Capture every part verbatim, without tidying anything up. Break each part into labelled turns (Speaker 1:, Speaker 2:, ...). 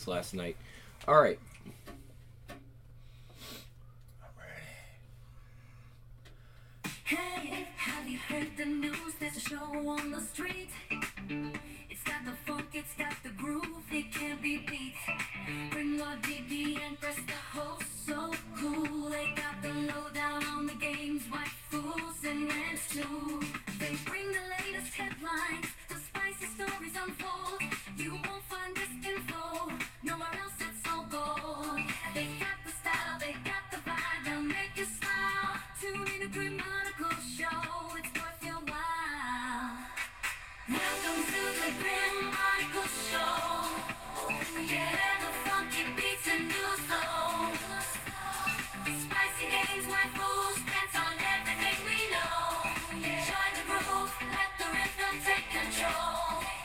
Speaker 1: this last night. All right.
Speaker 2: Hey, have you heard the news? There's a show on the street. It's got the funk, it's got the groove, it can't be beat. Bring the D D and press the host, so cool. They got the lowdown on the games, white fools and rants too. They bring the latest headlines, the spicy stories unfold. You won't find this info nowhere else, it's so gold. They got the style, they got the vibe, they'll make you smile. Tune in to Grim Article Show, it's worth your while. Welcome to the Grim Article Show. Yeah, the funky beats and news flow. Spicy games, white rules, bets on everything we know. Join the groove, let the rhythm take control.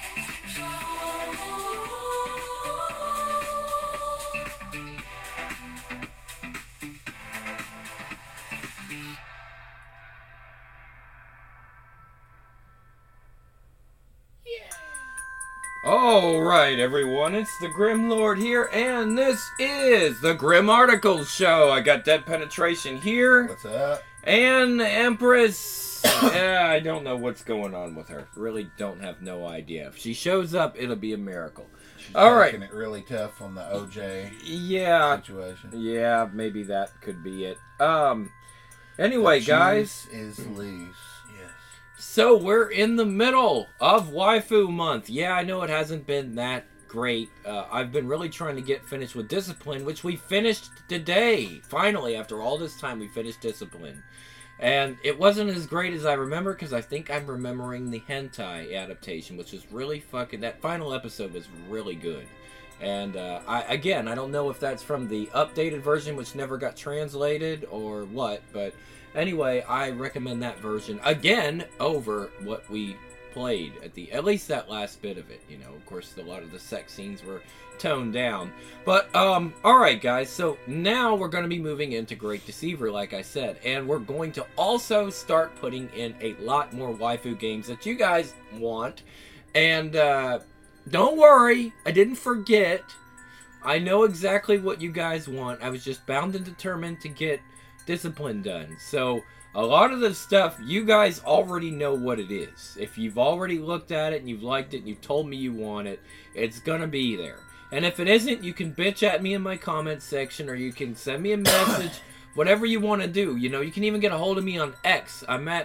Speaker 1: All right, everyone, it's the Grim Lord here, and this is the Grim Articles Show. I got Dead Penetration here.
Speaker 3: What's up?
Speaker 1: And Empress. Yeah, I don't know what's going on with her. Really don't have no idea. If she shows up, it'll be a miracle.
Speaker 3: She's
Speaker 1: All right.
Speaker 3: making it really tough on the O J
Speaker 1: Yeah.
Speaker 3: situation.
Speaker 1: Yeah, maybe that could be it. Um. Anyway,
Speaker 3: The
Speaker 1: guys.
Speaker 3: juice is loose. Yes.
Speaker 1: So we're in the middle of Waifu Month. Yeah, I know it hasn't been that great. Uh, I've been really trying to get finished with Discipline, which we finished today. Finally, after all this time, we finished Discipline. And it wasn't as great as I remember, because I think I'm remembering the hentai adaptation, which was really fucking... That final episode was really good. And, uh, I, again, I don't know if that's from the updated version, which never got translated, or what, but... Anyway, I recommend that version, again, over what we played at the... At least that last bit of it, you know. Of course, a lot of the sex scenes were toned down. But, um, alright, guys. So, now we're going to be moving into Great Deceiver, like I said. And we're going to also start putting in a lot more waifu games that you guys want. And, uh, don't worry. I didn't forget. I know exactly what you guys want. I was just bound and determined to get Discipline done. So a lot of the stuff you guys already know what it is. If you've already looked at it and you've liked it and you've told me you want it, it's gonna be there. And if it isn't, you can bitch at me in my comments section, or you can send me a message, whatever you want to do. You know, you can even get a hold of me on X. I'm at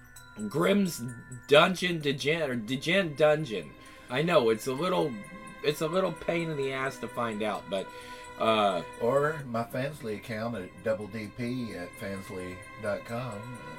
Speaker 1: Grim's Dungeon Degen or Degen Dungeon. I know it's a little it's a little pain in the ass to find out, but Uh,
Speaker 3: or my Fansly account at double D P at fansly dot com.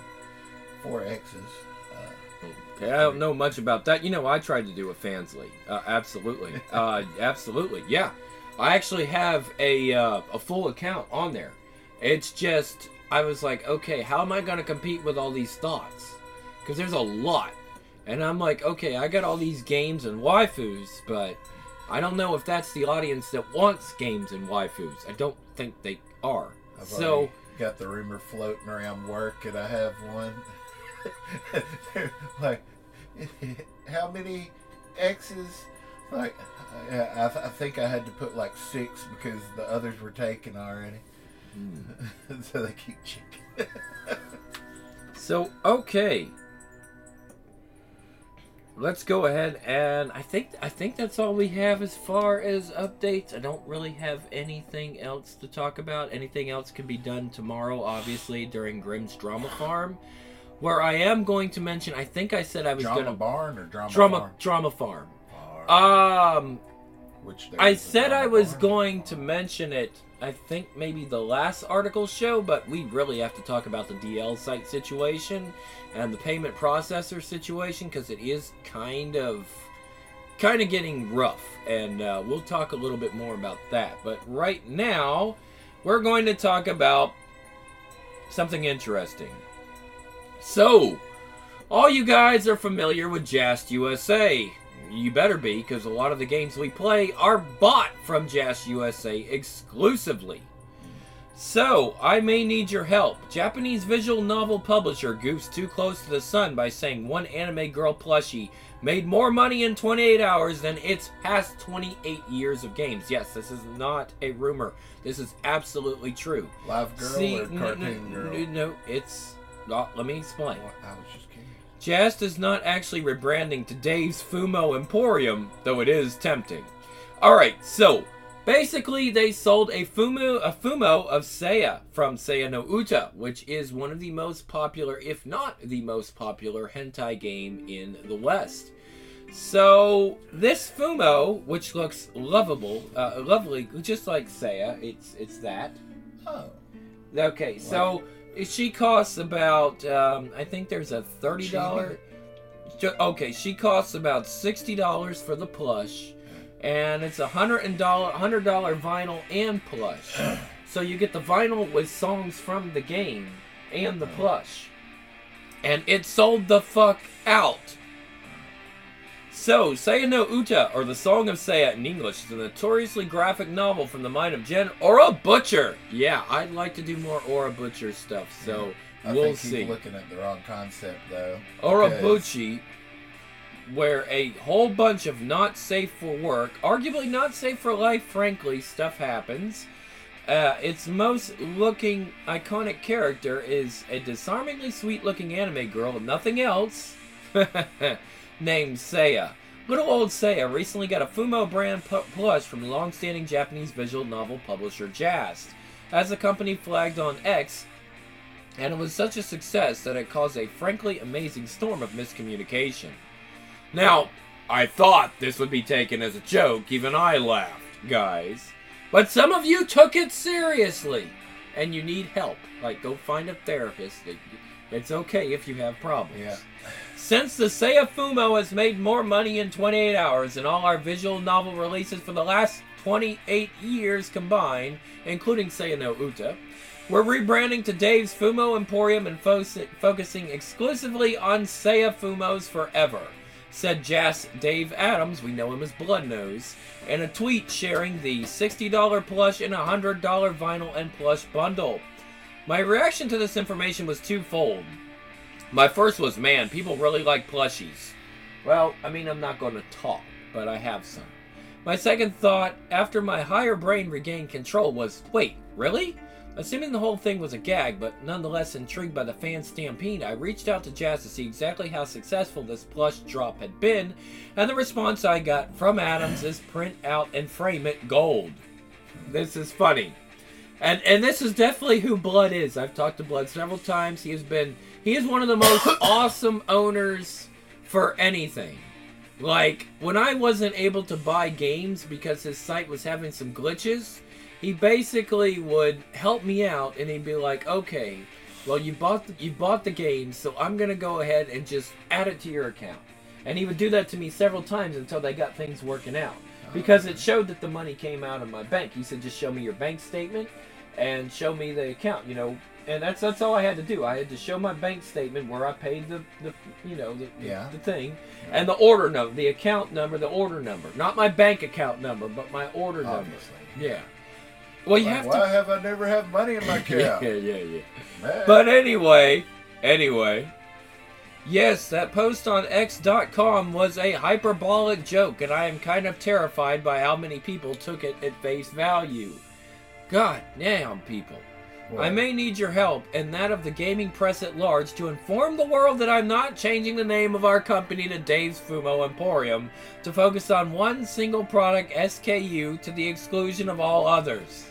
Speaker 3: Uh, four X's. Uh,
Speaker 1: okay, I don't know much about that. You know, I tried to do a Fansly. Uh, absolutely. uh, absolutely. Yeah. I actually have a, uh, a full account on there. It's just, I was like, okay, how am I going to compete with all these thoughts? Because there's a lot. And I'm like, okay, I got all these games and waifus, but I don't know if that's the audience that wants games and waifus. I don't think they are.
Speaker 3: I've
Speaker 1: so
Speaker 3: already got the rumor floating around work that I have one. Like, how many X's? Like, I, I, I think I had to put like six because the others were taken already. Mm. So they keep checking.
Speaker 1: So, okay. Let's go ahead, and I think I think that's all we have as far as updates. I don't really have anything else to talk about. Anything else can be done tomorrow, obviously, during Grimm's Drama Farm, where I am going to mention, I think I said I was going to...
Speaker 3: Drama Barn or Drama
Speaker 1: Drama,
Speaker 3: Farm?
Speaker 1: Drama Farm.
Speaker 3: Farm.
Speaker 1: Um,
Speaker 3: Which
Speaker 1: I said I was
Speaker 3: barn.
Speaker 1: going to mention it, I think maybe the last article show, but we really have to talk about the D L site situation and the payment processor situation, because it is kind of kind of getting rough, and uh, we'll talk a little bit more about that. But right now, we're going to talk about something interesting. So, all you guys are familiar with Just U S A. You better be, because a lot of the games we play are bought from Just U S A exclusively. So, I may need your help. Japanese visual novel publisher goofs too close to the sun by saying one anime girl plushie made more money in twenty-eight hours than its past twenty-eight years of games. Yes, this is not a rumor. This is absolutely true.
Speaker 3: Live girl
Speaker 1: See,
Speaker 3: or
Speaker 1: no,
Speaker 3: cartoon
Speaker 1: no,
Speaker 3: girl?
Speaker 1: no, no, it's not. Let me explain.
Speaker 3: Well, I was just kidding.
Speaker 1: Just is not actually rebranding to Dave's Fumo Emporium, though it is tempting. Alright, so basically they sold a Fumo, a Fumo of Seiya from Seiya no Uta, which is one of the most popular, if not the most popular, hentai game in the West. So this Fumo, which looks lovable, uh, lovely, just like Seiya, it's it's that.
Speaker 3: Oh.
Speaker 1: Okay, so she costs about, um, I think there's a thirty dollars. Okay, she costs about sixty dollars for the plush, and it's a hundred dollar, hundred dollar vinyl and plush. So you get the vinyl with songs from the game and the plush, and it sold the fuck out. So, Seiya no Uta, or The Song of Seiya in English, is a notoriously graphic novel from the mind of Gen Ora Butcher. Yeah, I'd like to do more Ora Butcher stuff, so
Speaker 3: I
Speaker 1: we'll
Speaker 3: think
Speaker 1: see.
Speaker 3: he's looking at the wrong concept, though.
Speaker 1: Orabuchi, where a whole bunch of not safe for work, arguably not safe for life, frankly, stuff happens. Uh, its most looking iconic character is a disarmingly sweet looking anime girl, nothing else, named Seiya. Little old Seiya recently got a Fumo brand plush from the long-standing Japanese visual novel publisher Jast, as the company flagged on X, and it was such a success that it caused a frankly amazing storm of miscommunication. Now, I thought this would be taken as a joke, even I laughed, guys. But some of you took it seriously, and you need help. Like, go find a therapist. It's okay if you have problems.
Speaker 3: Yeah.
Speaker 1: Since the Seiya Fumo has made more money in twenty-eight hours than all our visual novel releases for the last twenty-eight years combined, including Seiya no Uta, we're rebranding to Dave's Fumo Emporium and fo focusing exclusively on Seiya Fumos forever, said Jas Dave Adams, we know him as Bloodnose, in a tweet sharing the sixty dollar plush and one hundred dollar vinyl and plush bundle. My reaction to this information was twofold. My first was, man, people really like plushies. Well, I mean, I'm not going to talk, but I have some. My second thought, after my higher brain regained control, was, wait, really? Assuming the whole thing was a gag, but nonetheless intrigued by the fan stampede, I reached out to Jazz to see exactly how successful this plush drop had been, and the response I got from Adams is print out and frame it gold. This is funny. And and this is definitely who Blood is. I've talked to Blood several times. He has been, he is one of the most awesome owners for anything. Like, when I wasn't able to buy games because his site was having some glitches, he basically would help me out, and he'd be like, okay, well, you bought the, you bought the game, so I'm going to go ahead and just add it to your account. And he would do that to me several times until they got things working out. Because it showed that the money came out of my bank. He said, just show me your bank statement and show me the account, you know. And that's that's all I had to do. I had to show my bank statement where I paid the, the you know, the,
Speaker 3: yeah.
Speaker 1: the thing. And the order number, the account number, the order number. Not my bank account number, but my order
Speaker 3: Obviously.
Speaker 1: number. Yeah. Well, you
Speaker 3: Why,
Speaker 1: have
Speaker 3: why
Speaker 1: to...
Speaker 3: have I never had money in my account?
Speaker 1: yeah, yeah, yeah.
Speaker 3: Man.
Speaker 1: But anyway, anyway... Yes, that post on X dot com was a hyperbolic joke, and I am kind of terrified by how many people took it at face value. God damn, people.
Speaker 3: Well,
Speaker 1: I may need your help, and that of the gaming press at large, to inform the world that I'm not changing the name of our company to Dave's Fumo Emporium to focus on one single product S K U to the exclusion of all others.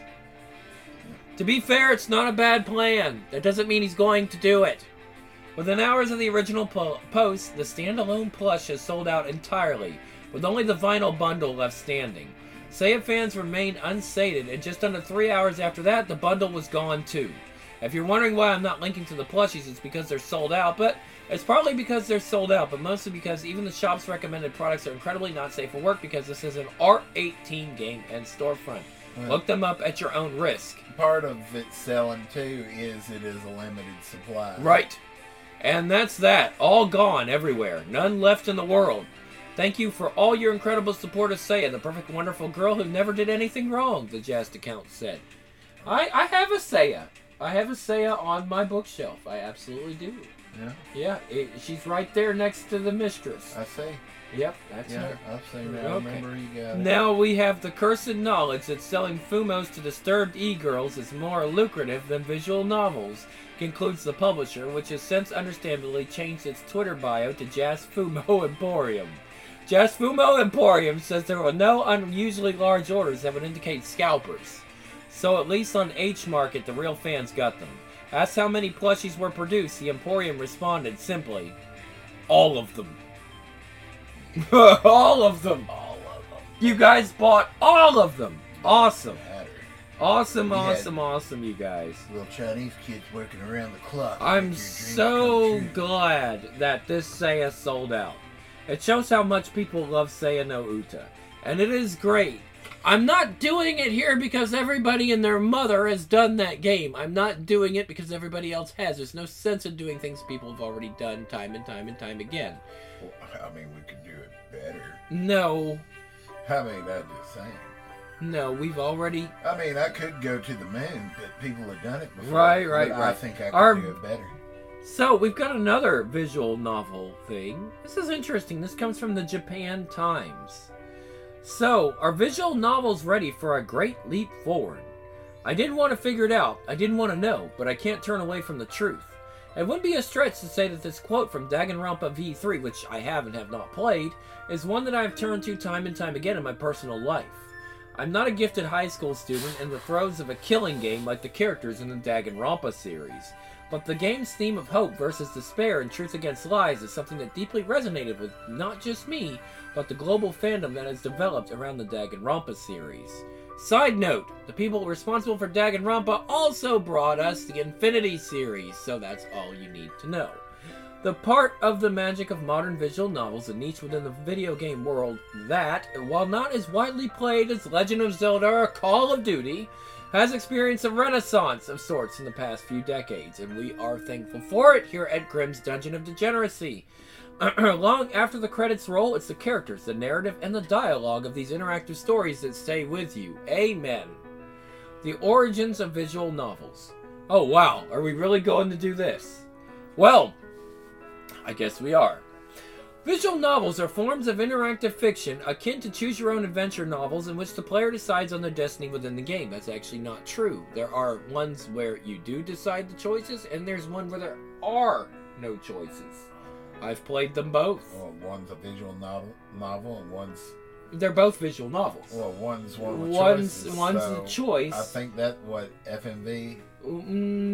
Speaker 1: To be fair, it's not a bad plan. That doesn't mean he's going to do it. Within hours of the original po post, the standalone plush has sold out entirely, with only the vinyl bundle left standing. Seiya fans remained unsated, and just under three hours after that, the bundle was gone too. If you're wondering why I'm not linking to the plushies, it's because they're sold out, but it's partly because they're sold out, but mostly because even the shop's recommended products are incredibly not safe for work because this is an R eighteen game and storefront.
Speaker 3: Well,
Speaker 1: Look them up at your own risk.
Speaker 3: part of it selling too is it is a limited supply.
Speaker 1: Right. And that's that. All gone everywhere. None left in the world. Thank you for all your incredible support of Seiya, the perfect, wonderful girl who never did anything wrong, the Jast account said. I, I have a Seiya. I have a Seiya on my bookshelf. I absolutely do.
Speaker 3: Yeah,
Speaker 1: Yeah, it, she's right there next to the mistress.
Speaker 3: I see.
Speaker 1: Yep, that's
Speaker 3: Yeah,
Speaker 1: her.
Speaker 3: I've seen that. I
Speaker 1: Okay.
Speaker 3: remember you got it.
Speaker 1: Now we have the cursed knowledge that selling Fumos to disturbed e-girls is more lucrative than visual novels, concludes the publisher, which has since understandably changed its Twitter bio to Jazz Fumo Emporium. Jazz Fumo Emporium says there were no unusually large orders that would indicate scalpers. So at least on H Market, the real fans got them. Asked how many plushies were produced, the Emporium responded simply, all of them. all of them.
Speaker 3: All of them.
Speaker 1: You guys bought all of them. Awesome.
Speaker 3: Matter.
Speaker 1: Awesome,
Speaker 3: We had-
Speaker 1: awesome, awesome, you guys.
Speaker 3: Little Chinese kids working around the clock. to
Speaker 1: I'm
Speaker 3: make your dreams
Speaker 1: so
Speaker 3: come true.
Speaker 1: glad that this Seiya sold out. It shows how much people love Seiya no Uta. And it is great. I'm not doing it here because everybody and their mother has done that game. I'm not doing it because everybody else has. There's no sense in doing things people have already done time and time and time again.
Speaker 3: Well, I mean, we could do it better.
Speaker 1: No,
Speaker 3: I mean, I'm just saying.
Speaker 1: no, we've already...
Speaker 3: I mean, I could go to the moon, but people have done it before.
Speaker 1: Right, right,
Speaker 3: but I
Speaker 1: right.
Speaker 3: think I could
Speaker 1: Our-
Speaker 3: do it better.
Speaker 1: So, we've got another visual novel thing. This is interesting. This comes from the Japan Times. So, are visual novels ready for a great leap forward? I didn't want to figure it out. I didn't want to know, but I can't turn away from the truth. It wouldn't be a stretch to say that this quote from Danganronpa V three, which I have and have not played, is one that I've turned to time and time again in my personal life. I'm not a gifted high school student in the throes of a killing game like the characters in the Danganronpa series, but the game's theme of hope versus despair and truth against lies is something that deeply resonated with not just me, but the global fandom that has developed around the Danganronpa series. Side note, the people responsible for Danganronpa also brought us the Infinity series, so that's all you need to know. The part of the magic of modern visual novels, a niche within the video game world that, while not as widely played as Legend of Zelda or Call of Duty, has experienced a renaissance of sorts in the past few decades, and we are thankful for it here at Grimm's Dungeon of Degeneracy. Long after the credits roll, it's the characters, the narrative, and the dialogue of these interactive stories that stay with you. Amen. The origins of visual novels. Oh wow, are we really going to do this? Well, I guess we are. Visual novels are forms of interactive fiction akin to choose-your-own-adventure novels in which the player decides on their destiny within the game. That's actually not true. There are ones where you do decide the choices, and there's one where there are no choices. I've played them both.
Speaker 3: Well, one's a visual novel, novel, and one's
Speaker 1: They're both visual novels.
Speaker 3: well, one's one with
Speaker 1: One's
Speaker 3: choices.
Speaker 1: one's
Speaker 3: so
Speaker 1: a choice.
Speaker 3: I think that what F M V.
Speaker 1: Mm,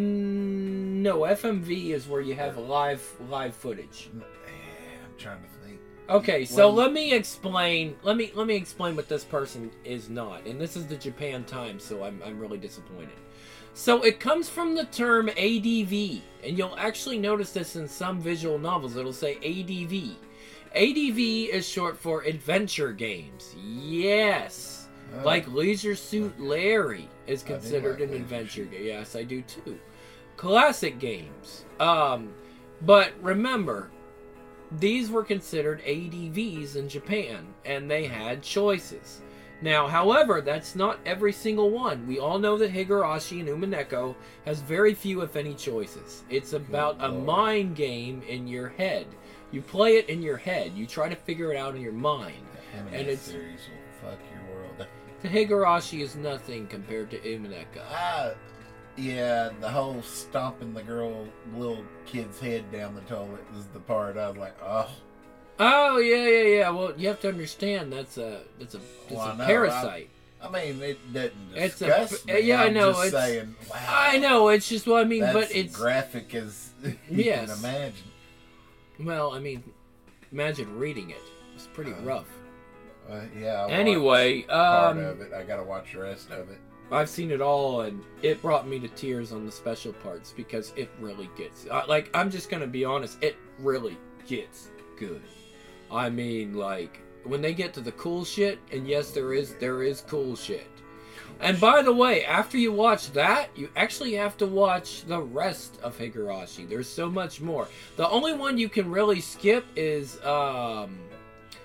Speaker 1: no, F M V is where you have live live footage.
Speaker 3: I'm trying to think.
Speaker 1: Okay, so
Speaker 3: Well-
Speaker 1: let me explain. Let me let me explain what this person is not. And this is the Japan Times, so I'm I'm really disappointed. So it comes from the term A D V, and you'll actually notice this in some visual novels. It'll say A D V. A D V is short for adventure games. Yes.
Speaker 3: Oh.
Speaker 1: Like Leisure Suit Larry is
Speaker 3: I do
Speaker 1: considered
Speaker 3: like
Speaker 1: an
Speaker 3: Leisure
Speaker 1: adventure
Speaker 3: Suit.
Speaker 1: game. Yes, I do too. Classic games. Um, but remember, these were considered A D Vs in Japan, and they had choices. Now, however, that's not every single one. We all know that Higurashi and Umineko has very few, if any, choices. It's about a
Speaker 3: Lord.
Speaker 1: mind game in your head. You play it in your head. You try to figure it out in your mind.
Speaker 3: The anime
Speaker 1: And it's-
Speaker 3: series will fuck your world.
Speaker 1: The Higurashi is nothing compared to Umineko.
Speaker 3: Ah, yeah, the whole stomping the girl, little kid's head down the toilet is the part I was like, oh.
Speaker 1: Oh yeah, yeah, yeah. Well, you have to understand that's a that's a that's
Speaker 3: Well, I
Speaker 1: a
Speaker 3: know,
Speaker 1: parasite.
Speaker 3: I mean, it doesn't
Speaker 1: It's a-
Speaker 3: disgust me.
Speaker 1: yeah, I
Speaker 3: I'm
Speaker 1: know,
Speaker 3: just
Speaker 1: it's-
Speaker 3: saying, wow.
Speaker 1: I know. It's just well, I mean,
Speaker 3: That's
Speaker 1: but it's
Speaker 3: graphic as you
Speaker 1: Yes.
Speaker 3: can imagine.
Speaker 1: well, I mean, imagine reading it. It's pretty
Speaker 3: Uh,
Speaker 1: rough.
Speaker 3: Uh, yeah. I watched
Speaker 1: Anyway,
Speaker 3: part
Speaker 1: um,
Speaker 3: of it. I gotta watch the rest of it.
Speaker 1: I've seen it all, and it brought me to tears on the special parts because it really gets uh, like I'm just gonna be honest. It really gets good. I mean, like when they get to the cool shit, and yes, there is there is cool shit. And by the way, after you watch that, you actually have to watch the rest of Higurashi. There's so much more. The only one you can really skip is um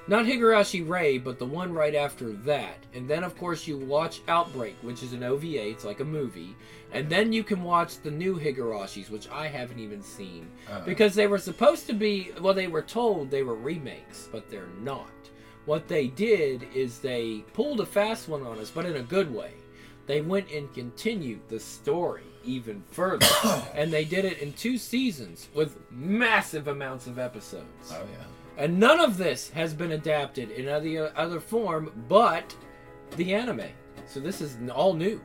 Speaker 1: Not Higurashi Rei, but the one right after that. And then, of course, you watch Outbreak, which is an O V A. It's like a movie. And then you can watch the new Higurashis, which I haven't even seen.
Speaker 3: Uh-huh.
Speaker 1: Because they were supposed to be, well, they were told they were remakes, but they're not. What they did is they pulled a fast one on us, but in a good way. They went and continued the story even further. And they did it in two seasons with massive amounts of episodes.
Speaker 3: Oh, yeah.
Speaker 1: And none of this has been adapted in any other form but the anime. So this is all new.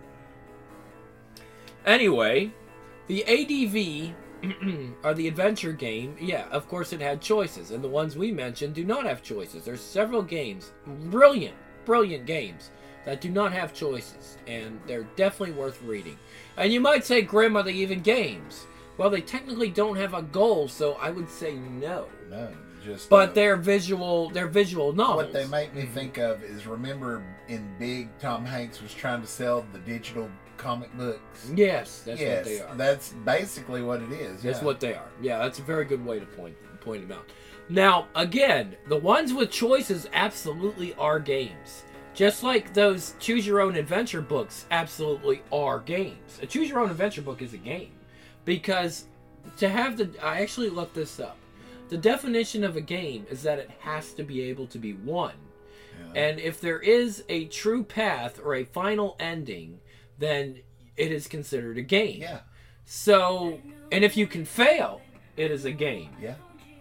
Speaker 1: Anyway, the A D V, or the adventure game, yeah, of course it had choices. And the ones we mentioned do not have choices. There's several games, brilliant, brilliant games, that do not have choices. And they're definitely worth reading. And you might say, Grim, are they even games? Well, they technically don't have a goal, so I would say no.
Speaker 3: No. Just,
Speaker 1: But
Speaker 3: uh,
Speaker 1: they're visual. They're visual novels.
Speaker 3: what they make me think of is, remember in Big, Tom Hanks was trying to sell the digital comic books.
Speaker 1: Yes, that's
Speaker 3: yes,
Speaker 1: what they are.
Speaker 3: that's basically what it is.
Speaker 1: That's
Speaker 3: yeah.
Speaker 1: what they are. Yeah, that's a very good way to point point them out. Now, again, the ones with choices absolutely are games. Just like those choose your own adventure books absolutely are games. A choose your own adventure book is a game because to have the I actually looked this up. The definition of a game is that it has to be able to be won. Yeah. And if there is a true path or a final ending, then it is considered a game.
Speaker 3: Yeah.
Speaker 1: So, and if you can fail, it is a game.
Speaker 3: Yeah.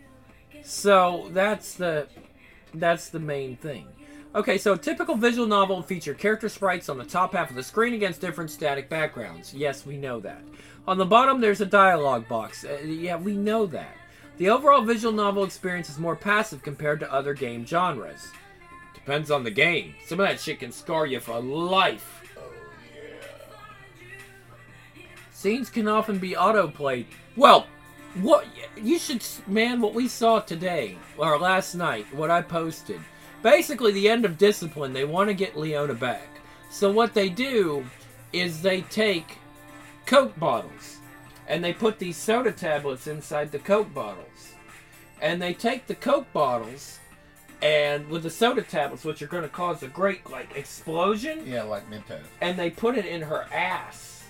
Speaker 1: So that's the that's the main thing. Okay, so a typical visual novel will feature character sprites on the top half of the screen against different static backgrounds. Yes, we know that. On the bottom, there's a dialogue box. Uh, yeah, we know that. The overall visual novel experience is more passive compared to other game genres. Depends on the game. Some of that shit can scar you for life.
Speaker 3: Oh, yeah.
Speaker 1: Scenes can often be auto-played. Well, what you should, man, what we saw today, or last night, what I posted. Basically, the end of Discipline, they want to get Leona back. So what they do is they take Coke bottles. And they put these soda tablets inside the Coke bottles. And they take the Coke bottles, and with the soda tablets, which are going to cause a great, like, explosion.
Speaker 3: Yeah, like Mentos.
Speaker 1: And they put it in her ass.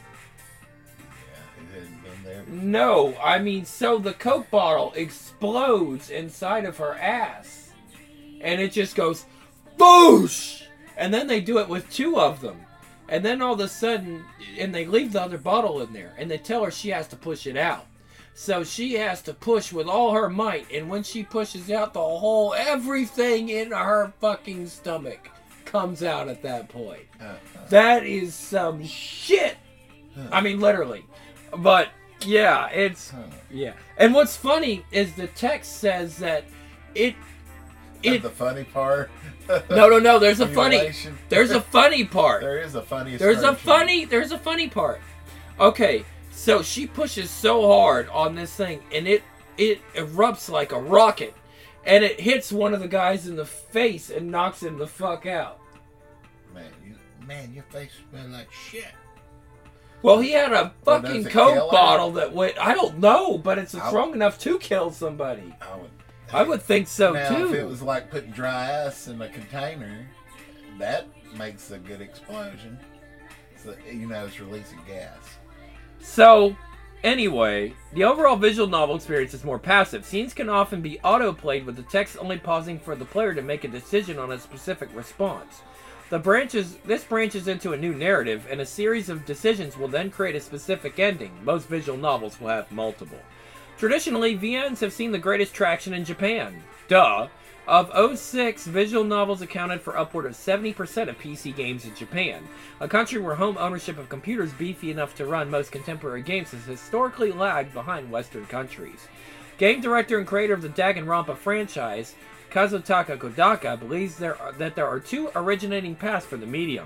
Speaker 3: Yeah, it hadn't been there before.
Speaker 1: No, I mean, so the Coke bottle explodes inside of her ass. And it just goes, boosh! And then they do it with two of them. And then all of a sudden, and they leave the other bottle in there, and they tell her she has to push it out. So she has to push with all her might, and when she pushes out, the whole, everything in her fucking stomach comes out at that point.
Speaker 3: Uh, uh,
Speaker 1: That is some shit.
Speaker 3: huh.
Speaker 1: I mean, literally. But, yeah, it's,
Speaker 3: Huh.
Speaker 1: yeah. And what's funny is the text says that it, it,
Speaker 3: the funny part.
Speaker 1: no, no, no, there's a funny,
Speaker 3: Simulation.
Speaker 1: there's a funny part.
Speaker 3: There is a funny.
Speaker 1: There's a
Speaker 3: assertion.
Speaker 1: funny, there's a funny part. Okay, so she pushes so hard on this thing, and it it erupts like a rocket, and it hits one of the guys in the face and knocks him the fuck out.
Speaker 3: Man, you, man, your face smells like shit.
Speaker 1: Well, he had a
Speaker 3: Well, does
Speaker 1: fucking
Speaker 3: it kill
Speaker 1: Coke
Speaker 3: her?
Speaker 1: bottle that went. I don't know, but it's
Speaker 3: I-
Speaker 1: strong enough to kill somebody.
Speaker 3: I would.
Speaker 1: I would think so
Speaker 3: now,
Speaker 1: too.
Speaker 3: if it was like putting dry ice in a container, that makes a good explosion. So, you know, it's releasing gas.
Speaker 1: So, anyway, the overall visual novel experience is more passive. Scenes can often be auto-played with the text only pausing for the player to make a decision on a specific response. The branches, this branches into a new narrative, and a series of decisions will then create a specific ending. Most visual novels will have multiple. Traditionally, V Ns have seen the greatest traction in Japan. Duh. Of oh six, visual novels accounted for upward of seventy percent of P C games in Japan, a country where home ownership of computers beefy enough to run most contemporary games has historically lagged behind Western countries. Game director and creator of the Danganronpa franchise, Kazutaka Kodaka, believes there are, that there are two originating paths for the medium.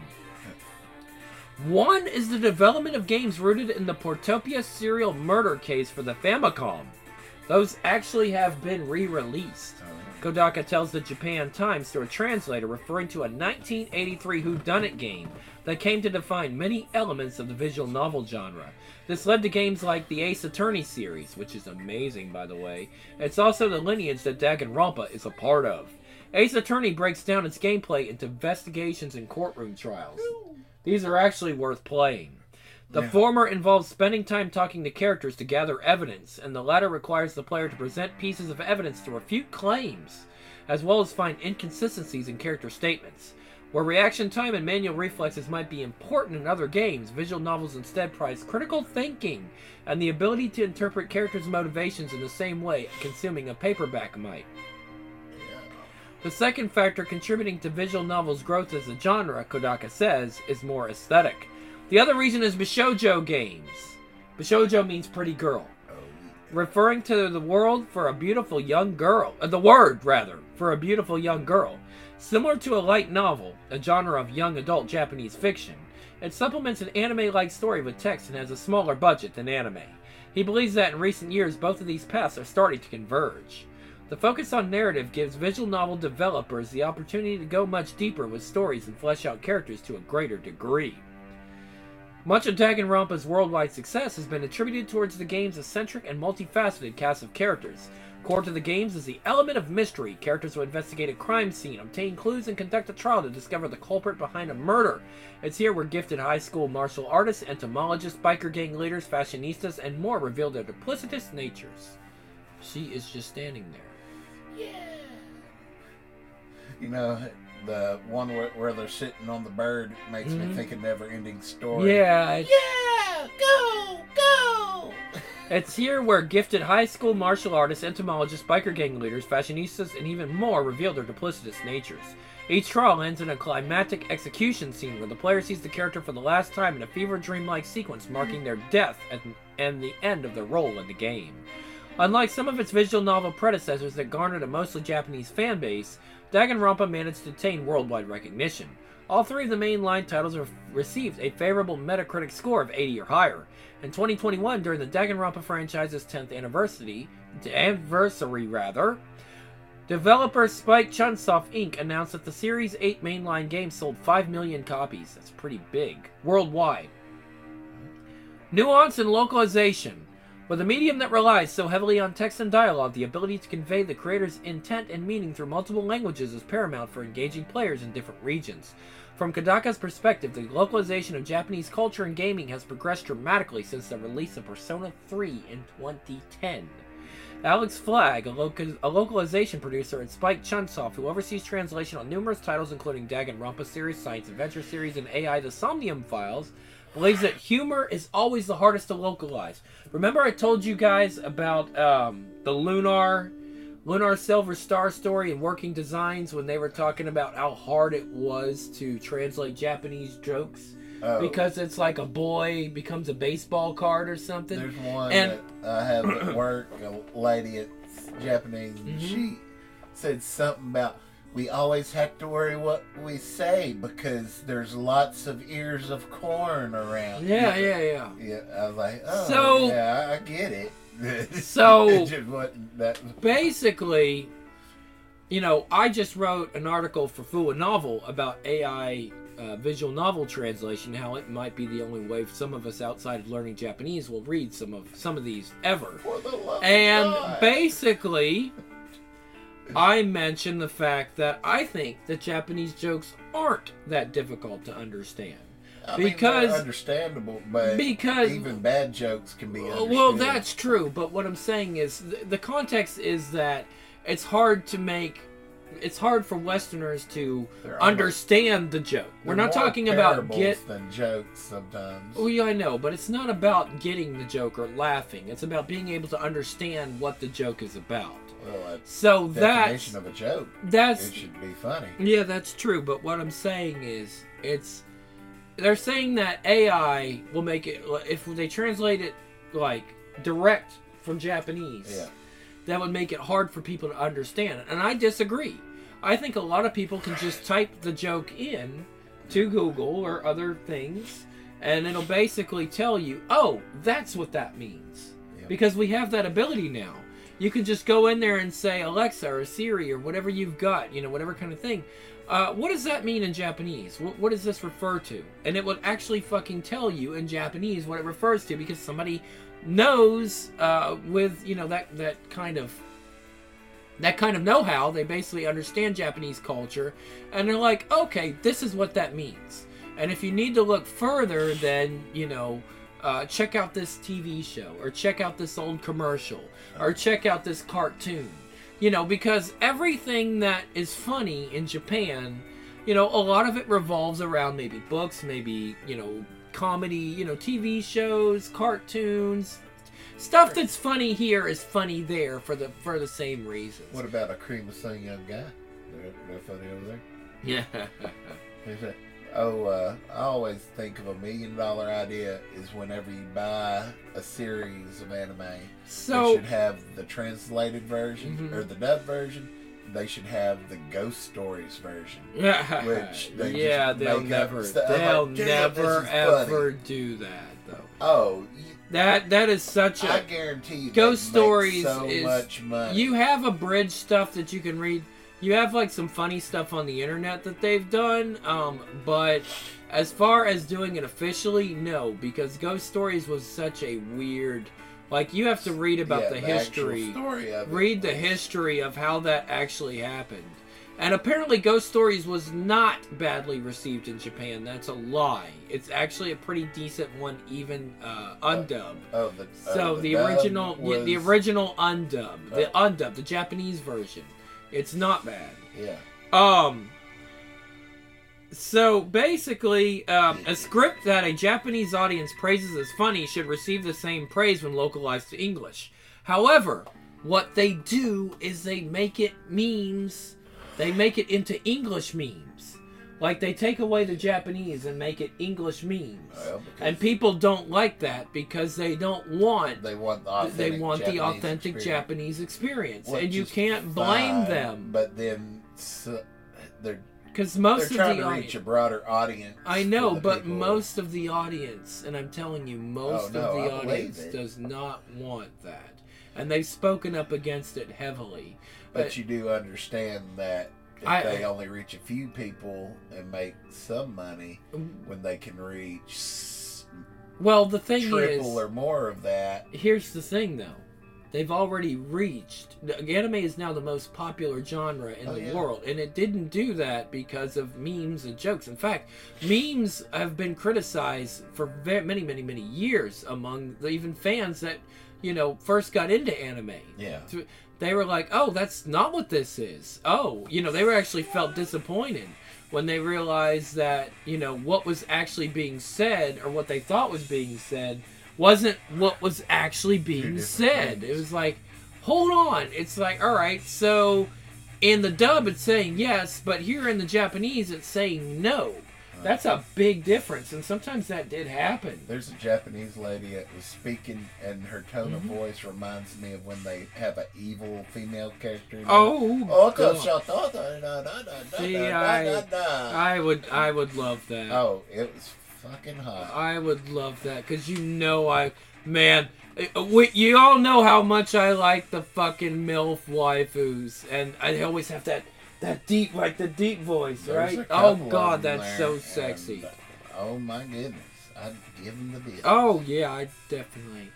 Speaker 1: One is the development of games rooted in the Portopia serial murder case for the Famicom. Those actually have been re-released. Kodaka tells the Japan Times through a translator referring to a nineteen eighty-three whodunit game that came to define many elements of the visual novel genre. This led to games like the Ace Attorney series, which is amazing by the way. It's also the lineage that Danganronpa is a part of. Ace Attorney breaks down its gameplay into investigations and courtroom trials. These are actually worth playing. The
Speaker 3: Yeah.
Speaker 1: former involves spending time talking to characters to gather evidence, and the latter requires the player to present pieces of evidence to refute claims, as well as find inconsistencies in character statements. Where reaction time and manual reflexes might be important in other games, visual novels instead prize critical thinking and the ability to interpret characters' motivations in the same way consuming a paperback might. The second factor contributing to visual novels' growth as a genre, Kodaka says, is more aesthetic. The other reason is Bishoujo games. Bishoujo means pretty girl, referring to the world for a beautiful young girl, uh, the word, rather, for a beautiful young girl. Similar to a light novel, a genre of young adult Japanese fiction, it supplements an anime-like story with text and has a smaller budget than anime. He believes that in recent years, both of these paths are starting to converge. The focus on narrative gives visual novel developers the opportunity to go much deeper with stories and flesh out characters to a greater degree. Much of Danganronpa's worldwide success has been attributed towards the game's eccentric and multifaceted cast of characters. Core to the games is the element of mystery. Characters will investigate a crime scene, obtain clues, and conduct a trial to discover the culprit behind a murder. It's here where gifted high school martial artists, entomologists, biker gang leaders, fashionistas, and more reveal their duplicitous natures. She is just standing there.
Speaker 3: You know, the one where, where they're sitting on the bird makes
Speaker 1: Mhm.
Speaker 3: me think of Never-Ending Story.
Speaker 1: Yeah, it's,
Speaker 3: Yeah! Go! Go!
Speaker 1: it's here where gifted high school martial artists, entomologists, biker gang leaders, fashionistas, and even more reveal their duplicitous natures. Each trial ends in a climactic execution scene where the player sees the character for the last time in a fever dream-like sequence marking their death and, and the end of their role in the game. Unlike some of its visual novel predecessors that garnered a mostly Japanese fan base, Danganronpa managed to attain worldwide recognition. All three of the mainline titles have received a favorable Metacritic score of eighty or higher. In twenty twenty-one, during the Danganronpa franchise's tenth anniversary, anniversary rather, developer Spike Chunsoft Incorporated announced that the Series eight mainline game sold five million copies. That's pretty big. Worldwide. Nuance and localization. With a medium that relies so heavily on text and dialogue, the ability to convey the creator's intent and meaning through multiple languages is paramount for engaging players in different regions. From Kodaka's perspective, the localization of Japanese culture and gaming has progressed dramatically since the release of Persona three in twenty ten. Alex Flagg, a, loca- a localization producer at Spike Chunsoft, who oversees translation on numerous titles including Danganronpa series, Science Adventure series, and A I The Somnium Files, believes that humor is always the hardest to localize. Remember I told you guys about um, the Lunar, Lunar Silver Star story and Working Designs when they were talking about how hard it was to translate Japanese jokes?
Speaker 3: Oh,
Speaker 1: Because it's like a boy becomes a baseball card or something.
Speaker 3: there's one
Speaker 1: And-
Speaker 3: that I have at work, a lady that's Japanese, and
Speaker 1: Mhm.
Speaker 3: she said something about, we always have to worry what we say because there's lots of ears of corn around.
Speaker 1: Yeah, yeah, yeah.
Speaker 3: Yeah, I was like, oh,
Speaker 1: So-
Speaker 3: yeah, I, I get it.
Speaker 1: So-
Speaker 3: It just wasn't that.
Speaker 1: Basically, you know, I just wrote an article for Fua Novel about A I uh, visual novel translation, how it might be the only way some of us outside of learning Japanese will read some of some of these ever.
Speaker 3: For the love
Speaker 1: And
Speaker 3: of God.
Speaker 1: basically, I mentioned the fact that I think that Japanese jokes aren't that difficult to understand.
Speaker 3: I mean,
Speaker 1: because-
Speaker 3: they're understandable, but
Speaker 1: because-
Speaker 3: even bad jokes can be understood.
Speaker 1: Well, that's true, but what I'm saying is the, the context is that it's hard to make, it's hard for Westerners to
Speaker 3: They're almost-
Speaker 1: understand the joke. We're
Speaker 3: they're
Speaker 1: not
Speaker 3: more
Speaker 1: talking about
Speaker 3: parables
Speaker 1: get.
Speaker 3: than jokes sometimes.
Speaker 1: Oh yeah, I know, but it's not about getting the joke or laughing. It's about being able to understand what the joke is about.
Speaker 3: Well, that's
Speaker 1: So
Speaker 3: the
Speaker 1: that's
Speaker 3: definition of a joke.
Speaker 1: that's
Speaker 3: It should be funny.
Speaker 1: yeah, that's true. But what I'm saying is, it's they're saying that A I will make it if they translate it like direct from Japanese.
Speaker 3: Yeah.
Speaker 1: That would make it hard for people to understand. And I disagree. I think a lot of people can just type the joke in to Google or other things, and it'll basically tell you, oh, that's what that means.
Speaker 3: Yep.
Speaker 1: Because we have that ability now. You can just go in there and say, Alexa or Siri or whatever you've got, you know, whatever kind of thing. Uh, what does that mean in Japanese? What, what does this refer to? And it would actually fucking tell you in Japanese what it refers to because somebody knows uh, with, you know, that, that kind of that kind of know-how. They basically understand Japanese culture, and they're like, okay, this is what that means. And if you need to look further, then, you know, uh, check out this T V show, or check out this old commercial, or check out this cartoon. You know, because everything that is funny in Japan, you know, a lot of it revolves around maybe books, maybe, you know, comedy, you know, T V shows, cartoons. Stuff that's funny here is funny there for the for the same reasons.
Speaker 3: What about a cream of some young guy? They're, they're funny over there.
Speaker 1: Yeah.
Speaker 3: Who's that? Oh, uh, I always think of a million dollar idea is whenever you buy a series of anime,
Speaker 1: So
Speaker 3: they should have the translated version
Speaker 1: Mhm.
Speaker 3: or the dub version. They should have the Ghost Stories version. Which they
Speaker 1: yeah,
Speaker 3: just
Speaker 1: they'll
Speaker 3: make up
Speaker 1: never,
Speaker 3: stuff. I'm
Speaker 1: they'll
Speaker 3: like, "Damn,
Speaker 1: never
Speaker 3: this is
Speaker 1: ever
Speaker 3: funny."
Speaker 1: do that though.
Speaker 3: Oh, you,
Speaker 1: That that is such
Speaker 3: I
Speaker 1: a.
Speaker 3: guarantee you,
Speaker 1: Ghost
Speaker 3: they make
Speaker 1: Stories
Speaker 3: so
Speaker 1: is-
Speaker 3: much money.
Speaker 1: You have abridged stuff that you can read. You have like some funny stuff on the internet that they've done, um, but as far as doing it officially, no, because Ghost Stories was such a weird. Like you have to read about
Speaker 3: Yeah,
Speaker 1: the
Speaker 3: actual
Speaker 1: history.
Speaker 3: story of it
Speaker 1: Read the
Speaker 3: was-
Speaker 1: history of how that actually happened. And apparently Ghost Stories was not badly received in Japan. That's a lie. It's actually a pretty decent one, even uh, undubbed.
Speaker 3: Oh, the,
Speaker 1: So
Speaker 3: oh,
Speaker 1: the,
Speaker 3: dub
Speaker 1: original, yeah, the
Speaker 3: was-
Speaker 1: original undub, the
Speaker 3: Oh.
Speaker 1: undub, the Japanese version. It's not bad.
Speaker 3: Yeah.
Speaker 1: Um. So basically, um, a script that a Japanese audience praises as funny should receive the same praise when localized to English. However, what they do is they make it memes. They make it into English memes. Like they take away the Japanese and make it English memes.
Speaker 3: Well, because
Speaker 1: And people don't like that because they don't want
Speaker 3: they want the authentic
Speaker 1: they want the
Speaker 3: Japanese
Speaker 1: authentic
Speaker 3: experience.
Speaker 1: Japanese experience,
Speaker 3: Which
Speaker 1: and you
Speaker 3: is
Speaker 1: can't blame
Speaker 3: fine,
Speaker 1: them
Speaker 3: But then so, they're
Speaker 1: because most
Speaker 3: they're
Speaker 1: of
Speaker 3: trying
Speaker 1: the
Speaker 3: to
Speaker 1: audience.
Speaker 3: reach a broader audience.
Speaker 1: I know,
Speaker 3: for the
Speaker 1: but
Speaker 3: people.
Speaker 1: most of the audience, and I'm telling you, most
Speaker 3: Oh, no,
Speaker 1: of the
Speaker 3: I believe
Speaker 1: audience
Speaker 3: it.
Speaker 1: does not want that, and they've spoken up against it heavily.
Speaker 3: But
Speaker 1: But
Speaker 3: you do understand that if
Speaker 1: I-
Speaker 3: they only reach a few people and make some money, when they can reach s-
Speaker 1: well, the thing
Speaker 3: triple
Speaker 1: is,
Speaker 3: or more of that.
Speaker 1: here's the thing, though. They've already reached. Anime is now the most popular genre in
Speaker 3: Oh,
Speaker 1: the
Speaker 3: yeah.
Speaker 1: world, and it didn't do that because of memes and jokes. In fact, memes have been criticized for ve- many, many, many years among the, even fans that, you know, first got into anime.
Speaker 3: Yeah.
Speaker 1: They were like, "Oh, that's not what this is." Oh, you know, they were actually felt disappointed when they realized that, you know, what was actually being said or what they thought was being said wasn't what was actually being
Speaker 3: different
Speaker 1: said.
Speaker 3: things.
Speaker 1: It was like, hold on. It's like, all right, so in the dub it's saying yes, but here in the Japanese it's saying no. That's a big difference, and sometimes that did happen.
Speaker 3: There's a Japanese lady that was speaking, and her tone
Speaker 1: Mm-hmm.
Speaker 3: of voice reminds me of when they have an evil female character. in
Speaker 1: Oh,
Speaker 3: Oh,
Speaker 1: God.
Speaker 3: shut up, da, da, da, da,
Speaker 1: See,
Speaker 3: da, da,
Speaker 1: I-
Speaker 3: da, da.
Speaker 1: I would, I would love that.
Speaker 3: Oh, it was fucking hot.
Speaker 1: I would love that because you know I, man, uh, we, you all know how much I like the fucking MILF waifus, and I always have that that deep, like the deep voice,
Speaker 3: There's a
Speaker 1: right? Oh
Speaker 3: couple
Speaker 1: God,
Speaker 3: of them
Speaker 1: that's
Speaker 3: there,
Speaker 1: so sexy.
Speaker 3: and, oh my goodness, I'd give them the bit.
Speaker 1: Oh yeah, I definitely.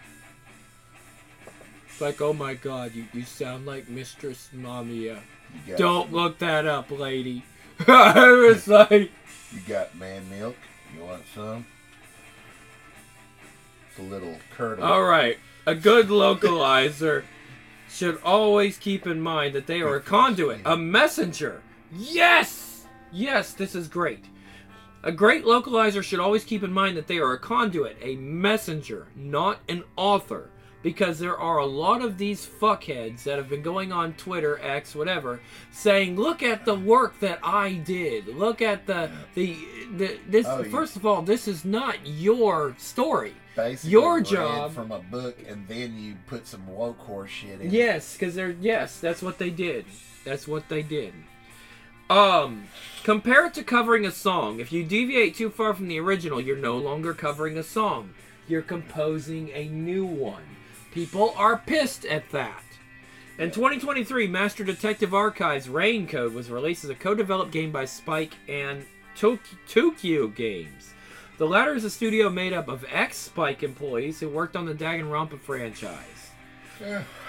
Speaker 1: Like, oh my God, you, you sound like Mistress Mamiya.
Speaker 3: You got
Speaker 1: Don't
Speaker 3: some-
Speaker 1: look that up, lady. I was like,
Speaker 3: You got man milk. You want some? It's a little curdle.
Speaker 1: all right, a good localizer should always keep in mind that they are a conduit, a messenger. Yes! Yes, this is great. A great localizer should always keep in mind that they are a conduit, a messenger, not an author. Because there are a lot of these fuckheads that have been going on Twitter, X, whatever, saying, "Look at the work that I did. Look at the the, the this.
Speaker 3: Oh, yeah.
Speaker 1: First of all, this is not your story.
Speaker 3: Basically
Speaker 1: your
Speaker 3: read
Speaker 1: job-
Speaker 3: from a book, and then you put some woke horse shit in.
Speaker 1: Yes, because they're yes, that's what they did. That's what they did. Um, compare it to covering a song. If you deviate too far from the original, you're no longer covering a song. You're composing a new one. People are pissed at that. In twenty twenty-three, Master Detective Archives Rain Code was released as a co-developed game by Spike and Tok- Tokyo Games. The latter is a studio made up of ex-Spike employees who worked on the Danganronpa franchise.
Speaker 3: Yeah.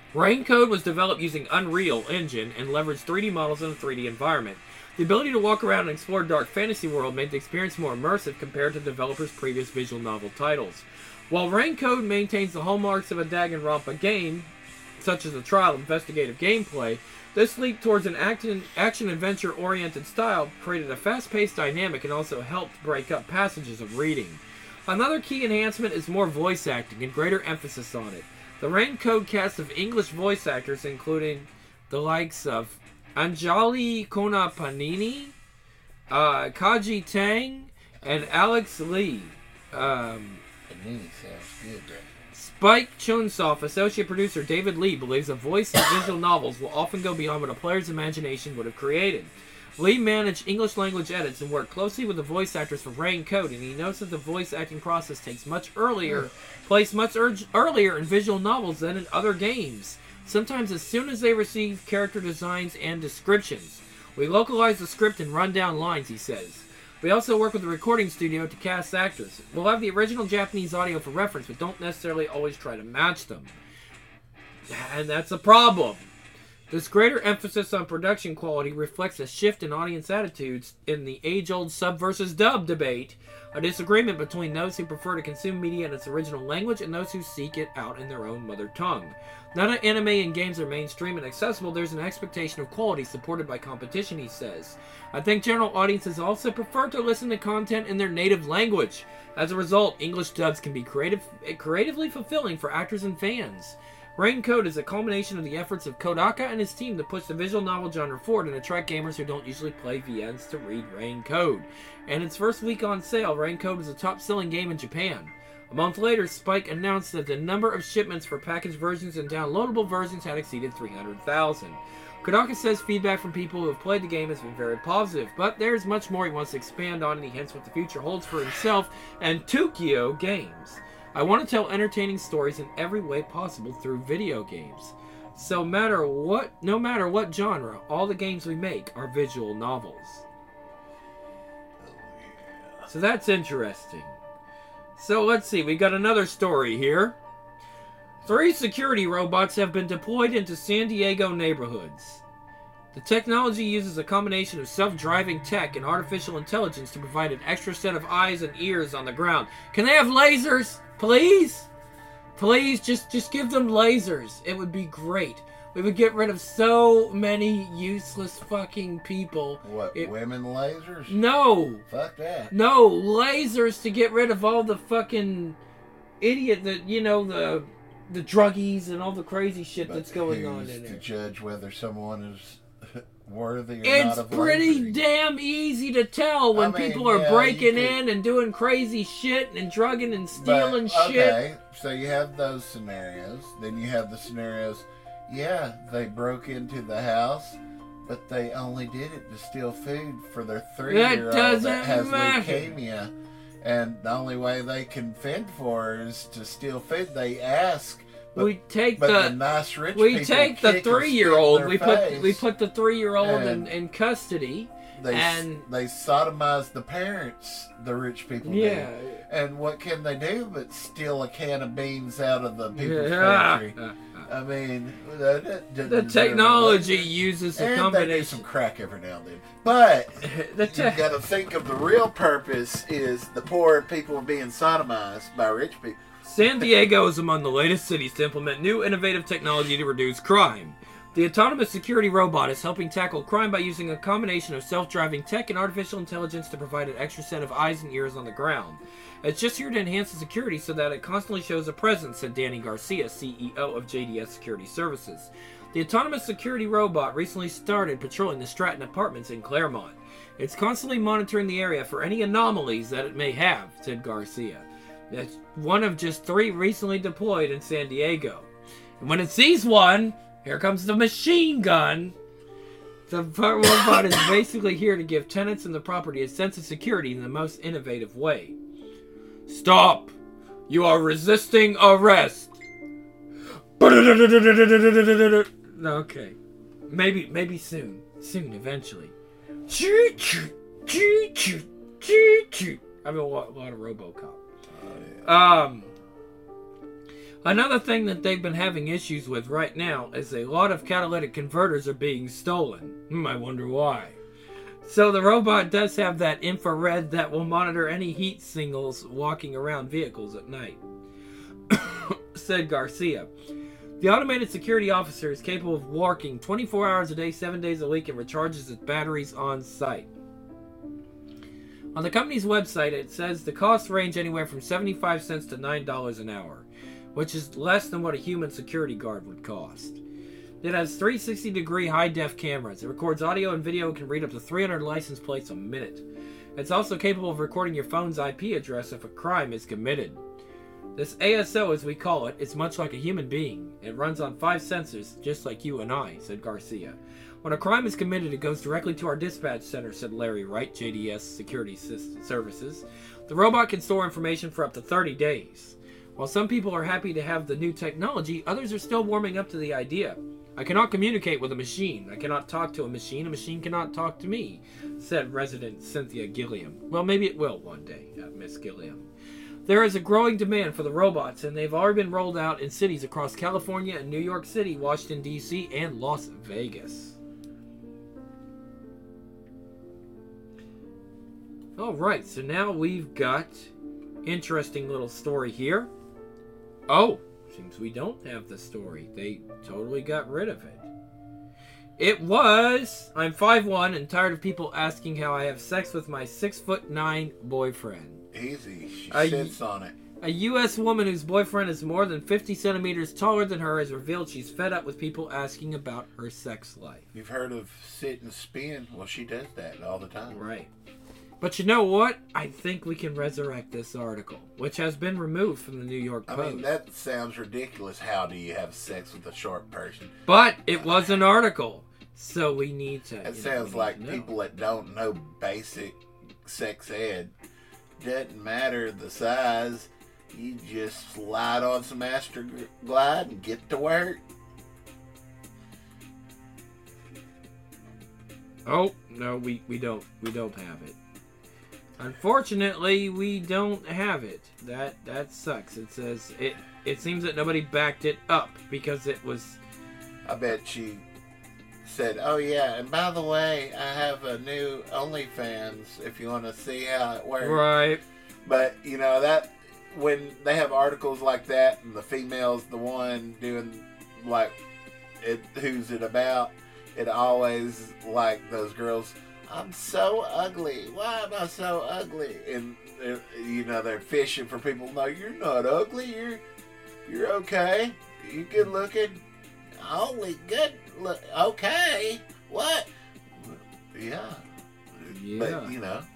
Speaker 1: Raincode was developed using Unreal Engine and leveraged three D models in a three D environment. The ability to walk around and explore a dark fantasy world made the experience more immersive compared to the developers' previous visual novel titles. While Raincode maintains the hallmarks of a Danganronpa game, such as the trial investigative gameplay, this leap towards an action, action-adventure oriented style created a fast-paced dynamic and also helped break up passages of reading. Another key enhancement is more voice acting and greater emphasis on it. The Raincode cast of English voice actors, including the likes of Anjali Konapanini, uh, Kaji Tang, and Alex Lee. Um,
Speaker 3: Panini sounds good, right?
Speaker 1: Spike Chunsoft, associate producer David Lee, believes a voice in visual novels will often go beyond what a player's imagination would have created. Lee managed English language edits and worked closely with the voice actors for Raincode, and he notes that the voice acting process takes much earlier, place much urge, earlier in visual novels than in other games, sometimes as soon as they receive character designs and descriptions. We localize the script and run down lines, he says. We also work with the recording studio to cast actors. We'll have the original Japanese audio for reference, but don't necessarily always try to match them. And that's a problem. This greater emphasis on production quality reflects a shift in audience attitudes in the age-old sub versus dub debate, a disagreement between those who prefer to consume media in its original language and those who seek it out in their own mother tongue. Now that anime and games are mainstream and accessible, there's an expectation of quality supported by competition, he says. I think general audiences also prefer to listen to content in their native language. As a result, English dubs can be creative, creatively fulfilling for actors and fans. Raincode is a culmination of the efforts of Kodaka and his team to push the visual novel genre forward and attract gamers who don't usually play V Ns to read Raincode. And its first week on sale, Raincode was a top-selling game in Japan. A month later, Spike announced that the number of shipments for packaged versions and downloadable versions had exceeded three hundred thousand. Kodaka says feedback from people who have played the game has been very positive, but there's much more he wants to expand on, and he hints what the future holds for himself and Tokyo Games. I want to tell entertaining stories in every way possible through video games. So matter what, no matter what genre, all the games we make are visual novels. So that's interesting. So let's see, we got another story here. Three security robots have been deployed into San Diego neighborhoods. The technology uses a combination of self-driving tech and artificial intelligence to provide an extra set of eyes and ears on the ground. Can they have lasers? Please? Please, just, just give them lasers. It would be great. We would get rid of so many useless fucking people.
Speaker 3: What,
Speaker 1: it,
Speaker 3: women lasers?
Speaker 1: No.
Speaker 3: Fuck that.
Speaker 1: No, lasers to get rid of all the fucking idiot that, you know, the the druggies and all the crazy shit
Speaker 3: But
Speaker 1: that's going
Speaker 3: who's
Speaker 1: on in there.
Speaker 3: to judge whether someone is worthy or
Speaker 1: It's
Speaker 3: not of
Speaker 1: pretty
Speaker 3: lasering?
Speaker 1: damn easy to tell when
Speaker 3: I mean,
Speaker 1: people are
Speaker 3: yeah,
Speaker 1: breaking
Speaker 3: you could-
Speaker 1: in and doing crazy shit and drugging and
Speaker 3: But,
Speaker 1: stealing shit.
Speaker 3: okay, so you have those scenarios. Then you have the scenarios, yeah, they broke into the house, but they only did it to steal food for their three-year-old
Speaker 1: doesn't
Speaker 3: that has
Speaker 1: matter.
Speaker 3: leukemia. And the only way they can fend for her is to steal food. They ask, but,
Speaker 1: we take
Speaker 3: but the,
Speaker 1: the
Speaker 3: nice rich
Speaker 1: we
Speaker 3: people
Speaker 1: take the
Speaker 3: kick or
Speaker 1: three year old.
Speaker 3: spit
Speaker 1: We
Speaker 3: in
Speaker 1: put
Speaker 3: their
Speaker 1: we
Speaker 3: face.
Speaker 1: put the three year old in,
Speaker 3: And-
Speaker 1: in custody.
Speaker 3: They,
Speaker 1: and-
Speaker 3: they sodomize the parents, the rich people
Speaker 1: Yeah.
Speaker 3: do. And what can they do but steal a can of beans out of the people's
Speaker 1: Yeah.
Speaker 3: pantry? I mean, that, that
Speaker 1: The
Speaker 3: doesn't
Speaker 1: technology
Speaker 3: deserve a
Speaker 1: uses a
Speaker 3: and they do
Speaker 1: combination.
Speaker 3: some crack every now and then. But
Speaker 1: The
Speaker 3: you
Speaker 1: te-
Speaker 3: got to think of the real purpose is the poor people being sodomized by rich people.
Speaker 1: San Diego is among the latest cities to implement new innovative technology to reduce crime. The autonomous security robot is helping tackle crime by using a combination of self-driving tech and artificial intelligence to provide an extra set of eyes and ears on the ground. It's just here to enhance the security so that it constantly shows a presence, said Danny Garcia, C E O of J D S Security Services. The autonomous security robot recently started patrolling the Stratton Apartments in Claremont. It's constantly monitoring the area for any anomalies that it may have, said Garcia. It's one of just three recently deployed in San Diego. And when it sees one, here comes the machine gun. The robot is basically here to give tenants in the property a sense of security in the most innovative way. Stop! You are resisting arrest. Okay, maybe, maybe soon, soon, eventually. Choo choo, choo choo, choo choo. I mean, a lot, a lot of RoboCop. Um. Another thing that they've been having issues with right now is a lot of catalytic converters are being stolen. Hmm, I wonder why. So the robot does have that infrared that will monitor any heat signals walking around vehicles at night, said Garcia. The automated security officer is capable of working twenty-four hours a day, seven days a week, and recharges its batteries on site. On the company's website, it says the costs range anywhere from seventy-five cents to nine dollars an hour, which is less than what a human security guard would cost. It has three hundred sixty degree high-def cameras. It records audio and video and can read up to three hundred license plates a minute. It's also capable of recording your phone's I P address if a crime is committed. This A S O, as we call it, is much like a human being. It runs on five sensors, just like you and I, said Garcia. When a crime is committed, it goes directly to our dispatch center, said Larry Wright, J D S Security Services. The robot can store information for up to thirty days. While some people are happy to have the new technology, others are still warming up to the idea. I cannot communicate with a machine. I cannot talk to a machine. A machine cannot talk to me, said resident Cynthia Gilliam. Well, maybe it will one day, uh, Miss Gilliam. There is a growing demand for the robots, and they've already been rolled out in cities across California and New York City, Washington, D C, and Las Vegas. Alright, so now we've got interesting little story here. Oh, seems we don't have the story. They totally got rid of it. It was, I'm five one and tired of people asking how I have sex with my six foot nine boyfriend.
Speaker 3: Easy. She
Speaker 1: A-
Speaker 3: sits on it.
Speaker 1: A U S woman whose boyfriend is more than fifty centimeters taller than her has revealed she's fed up with people asking about her sex life.
Speaker 3: You've heard of sit and spin? Well, she does that all the time.
Speaker 1: Right. But you know what? I think we can resurrect this article, which has been removed from the New York
Speaker 3: I
Speaker 1: Post.
Speaker 3: mean, that sounds ridiculous. How do you have sex with a short person?
Speaker 1: But it was an article, so we need to.
Speaker 3: That
Speaker 1: you know,
Speaker 3: sounds
Speaker 1: we need
Speaker 3: like
Speaker 1: to know.
Speaker 3: people that don't know basic sex ed. Doesn't matter the size. You just slide on some Astroglide and get to work.
Speaker 1: Oh no, we we don't we don't have it. Unfortunately, we don't have it. That that sucks. It says it. It seems that nobody backed it up because it was.
Speaker 3: I bet she said, "Oh yeah, and by the way, I have a new OnlyFans if you want to see how it works."
Speaker 1: Right.
Speaker 3: But you know that when they have articles like that, and the female's the one doing like it, who's it about? It always like those girls. I'm so ugly. Why am I so ugly? And uh, you know they're fishing for people. No, you're not ugly. You're you're okay. You good looking. Only good look. Okay. What? Yeah.
Speaker 1: Yeah.
Speaker 3: But you know,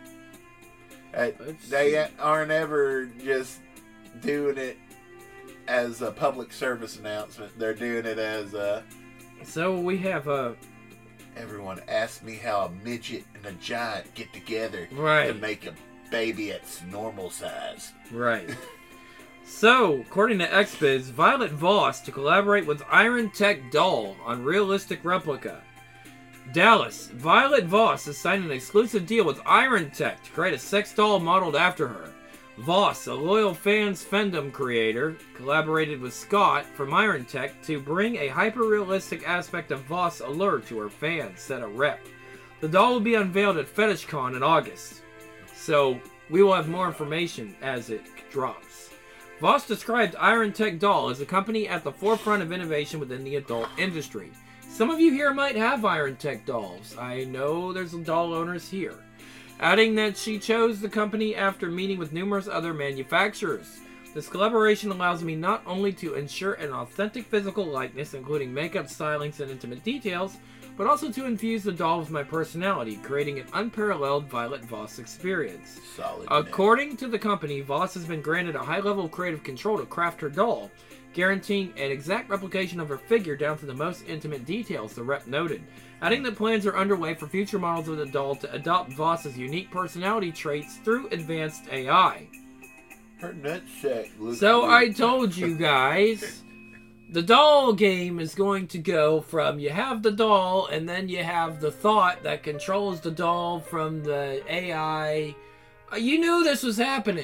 Speaker 3: uh,
Speaker 1: Let's
Speaker 3: they
Speaker 1: see.
Speaker 3: aren't ever just doing it as a public service announcement. They're doing it as a.
Speaker 1: So we have a.
Speaker 3: Everyone asks me how a midget and a giant get together
Speaker 1: Right.
Speaker 3: to make a baby that's normal size.
Speaker 1: Right. So, according to X Biz, Violet Voss to collaborate with Iron Tech Doll on realistic replica. Dallas, Violet Voss has signed an exclusive deal with Iron Tech to create a sex doll modeled after her. Voss, a loyal fans fandom creator, collaborated with Scott from Iron Tech to bring a hyper-realistic aspect of Voss allure to her fans, said a rep. The doll will be unveiled at FetishCon in August, so we will have more information as it drops. Voss described Iron Tech Doll as a company at the forefront of innovation within the adult industry. Some of you here might have Iron Tech dolls. I know there's doll owners here. Adding that she chose the company after meeting with numerous other manufacturers. This collaboration allows me not only to ensure an authentic physical likeness, including makeup, stylings, and intimate details, but also to infuse the doll with my personality, creating an unparalleled Violet Voss experience.
Speaker 3: Solid.
Speaker 1: According to the company, Voss has been granted a high level of creative control to craft her doll, guaranteeing an exact replication of her figure down to the most intimate details, the rep noted. Adding that plans are underway for future models of the doll to adopt Voss's unique personality traits through advanced A I.
Speaker 3: Her nutsack looks
Speaker 1: So
Speaker 3: weird.
Speaker 1: I told you guys, the doll game is going to go from you have the doll and then you have the thought that controls the doll from the A I. Uh, You knew this was happening.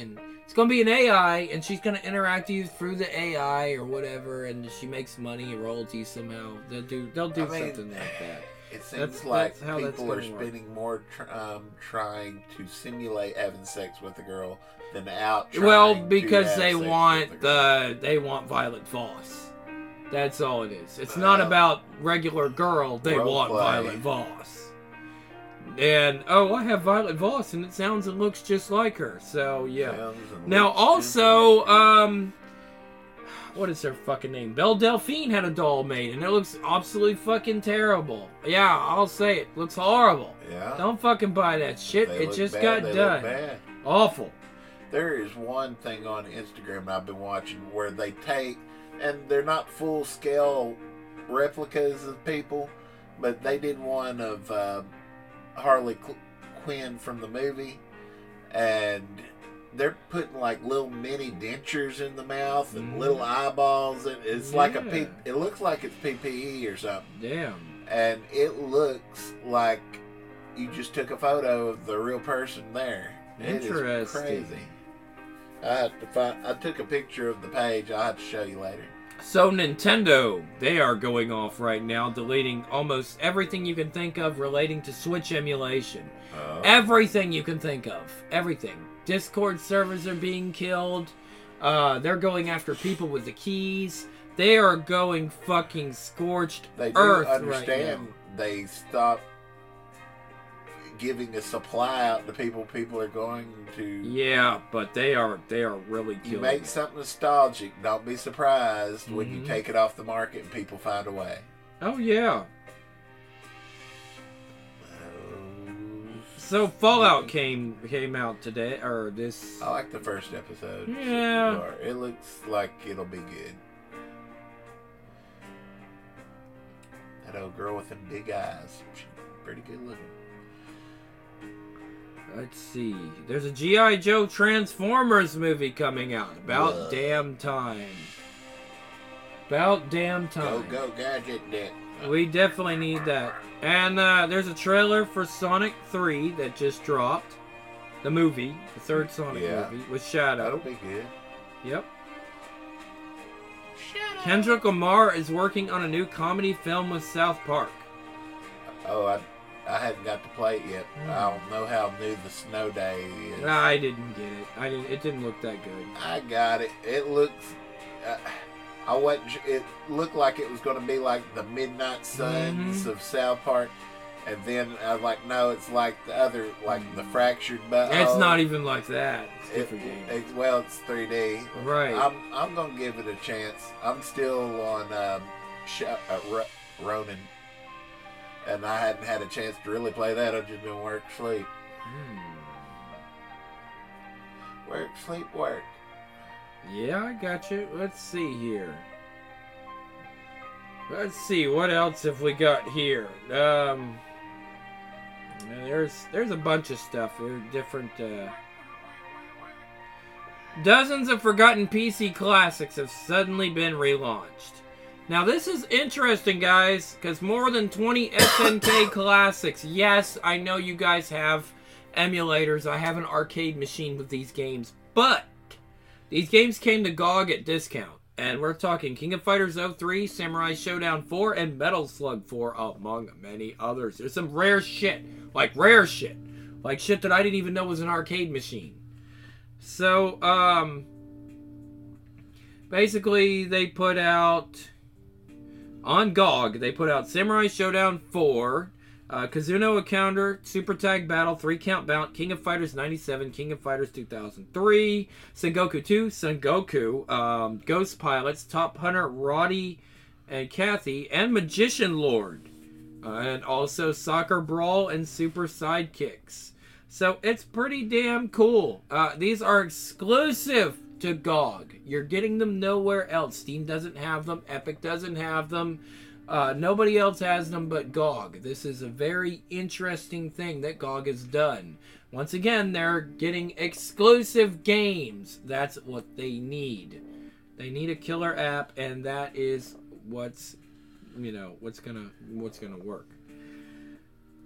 Speaker 1: It's gonna be an A I, and she's gonna interact with you through the A I or whatever, and she makes money, royalties somehow. They'll do, they'll do
Speaker 3: I mean,
Speaker 1: something like that.
Speaker 3: It seems
Speaker 1: That's-
Speaker 3: like
Speaker 1: that's how that's
Speaker 3: people are
Speaker 1: gonna work.
Speaker 3: spending more tr- um, tring to simulate having sex with a girl than out. Trying
Speaker 1: Well,
Speaker 3: to
Speaker 1: because
Speaker 3: have
Speaker 1: they
Speaker 3: sex with a
Speaker 1: want
Speaker 3: girl.
Speaker 1: the, they want Violet Voss. That's all it is. It's not
Speaker 3: Well,
Speaker 1: about regular girl. They
Speaker 3: role
Speaker 1: want
Speaker 3: play.
Speaker 1: Violet Voss. And oh, I have Violet Voss, and it sounds and looks just like her. So yeah.
Speaker 3: Sounds and
Speaker 1: Now
Speaker 3: looks just
Speaker 1: also,
Speaker 3: like her.
Speaker 1: um, what is her fucking name? Belle Delphine had a doll made, and it looks absolutely fucking terrible. Yeah, I'll say it. Looks horrible.
Speaker 3: yeah,
Speaker 1: Don't fucking buy that shit.
Speaker 3: They
Speaker 1: It
Speaker 3: look
Speaker 1: just
Speaker 3: bad,
Speaker 1: got
Speaker 3: they look
Speaker 1: done.
Speaker 3: bad.
Speaker 1: Awful.
Speaker 3: There is one thing on Instagram I've been watching where they take, and they're not full scale replicas of people, but they did one of uh, Harley Qu- Quinn from the movie, and they're putting like little mini dentures in the mouth and
Speaker 1: Mhm.
Speaker 3: little eyeballs, and it's like a P-
Speaker 1: Yeah.
Speaker 3: it looks like it's P P E or something,
Speaker 1: Damn.
Speaker 3: and it looks like you just took a photo of the real person there. It is
Speaker 1: Interesting.
Speaker 3: crazy. I have to find. I took a picture of the page. I'll have to show you later.
Speaker 1: So Nintendo, they are going off right now, deleting almost everything you can think of relating to Switch emulation.
Speaker 3: Uh,
Speaker 1: Everything you can think of. Everything. Discord servers are being killed. Uh, they're going after people with the keys. They are going fucking scorched
Speaker 3: they do
Speaker 1: earth
Speaker 3: understand.
Speaker 1: right now.
Speaker 3: They stop giving a supply out to people. People are going to.
Speaker 1: Yeah, but they are they are really
Speaker 3: You
Speaker 1: killing
Speaker 3: make
Speaker 1: it.
Speaker 3: something nostalgic. Don't be surprised when you
Speaker 1: Mhm.
Speaker 3: take it off the market and people find a way.
Speaker 1: Oh yeah.
Speaker 3: Oh,
Speaker 1: So Fallout came came out today, or this.
Speaker 3: I like the first episode. so
Speaker 1: Yeah.
Speaker 3: far. It looks like it'll be good. That old girl with them big eyes. She's pretty good looking.
Speaker 1: Let's see. There's a G I. Joe Transformers movie coming out. About
Speaker 3: Ugh.
Speaker 1: damn time. About damn
Speaker 3: Go,
Speaker 1: time.
Speaker 3: go, gadget net.
Speaker 1: We definitely need that. And uh, there's a trailer for Sonic three that just dropped. The movie, the third Sonic
Speaker 3: Yeah.
Speaker 1: movie, with
Speaker 3: That'll
Speaker 1: Shadow.
Speaker 3: be good.
Speaker 1: Yep. Kendrick Lamar is working on a new comedy film with South Park.
Speaker 3: Oh, I, I hadn't got to play it yet.
Speaker 1: Mm.
Speaker 3: I don't know how new the snow day is.
Speaker 1: I didn't get it. I didn't. It didn't look that good.
Speaker 3: I got it. It looks. Uh, I wasn't. su- It looked like it was going to be like the Midnight Suns
Speaker 1: Mhm.
Speaker 3: of South Park, and then I was like, no, it's like the other, like the fractured butthole.
Speaker 1: It's not even like that. It's a
Speaker 3: It,
Speaker 1: different game.
Speaker 3: it- well, it's three D.
Speaker 1: Right.
Speaker 3: I'm I'm gonna give it a chance. I'm still on um, Sh- uh, Ro- Ronin, and I hadn't had a chance to really play that. I've just been work, sleep,
Speaker 1: Hmm.
Speaker 3: work, sleep, work.
Speaker 1: Yeah, I got you. Let's see here. Let's see what else have we got here. Um, yeah, there's there's a bunch of stuff. There are different. Uh, dozens of forgotten P C classics have suddenly been relaunched. Now this is interesting, guys, because more than twenty S N K classics. Yes, I know you guys have emulators. I have an arcade machine with these games, but these games came to G O G at discount. And we're talking King of Fighters oh three, Samurai Showdown four, and Metal Slug four, among many others. There's some rare shit. Like, rare shit. Like, shit that I didn't even know was an arcade machine. So, um... basically, they put out... on G O G, they put out Samurai Showdown four, uh, Kazuno Encounter, Super Tag Battle, three Count Bout, King of Fighters ninety-seven, King of Fighters two thousand three, Sengoku two, Sengoku, um, Ghost Pilots, Top Hunter, Roddy and Kathy, and Magician Lord. Uh, and also Soccer Brawl and Super Sidekicks. So it's pretty damn cool. Uh, these are exclusive to G O G. You're getting them nowhere else. Steam doesn't have them. Epic doesn't have them. Uh, nobody else has them but G O G. This is a very interesting thing that G O G has done. Once again, they're getting exclusive games. That's what they need. They need a killer app, and that is what's, you know, what's gonna what's gonna work.